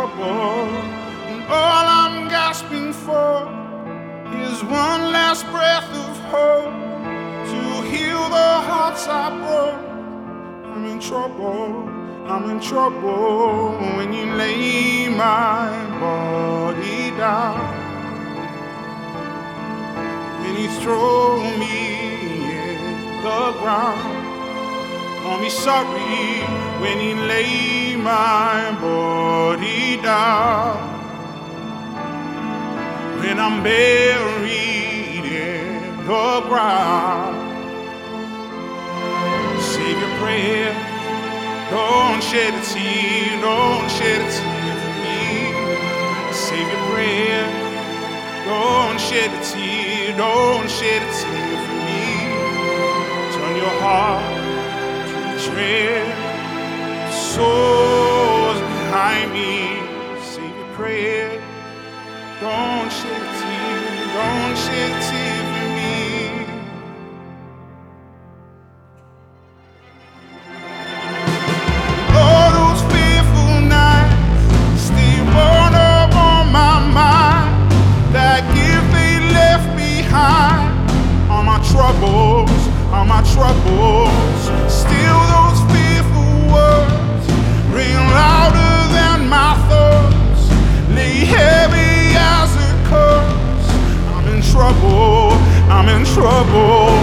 trouble, and all I'm gasping for is one last breath of hope to heal the hearts I broke. I'm in trouble when you lay my body down, when you throw me in the ground. Don't be sorry when you lay my body down, when I'm buried in the ground. Save your prayer, don't shed a tear, don't shed a tear for me. Save your prayer, don't shed a tear, don't shed a tear for me. Turn your heart to tread the souls behind me. Save your prayer, don't shed a tear, don't shed a tear for me. All those fearful nights still born up on my mind, like if they left behind all my troubles, all my troubles. Still those fearful words ring louder than my thoughts, lay heavy as a curse. I'm in trouble, I'm in trouble.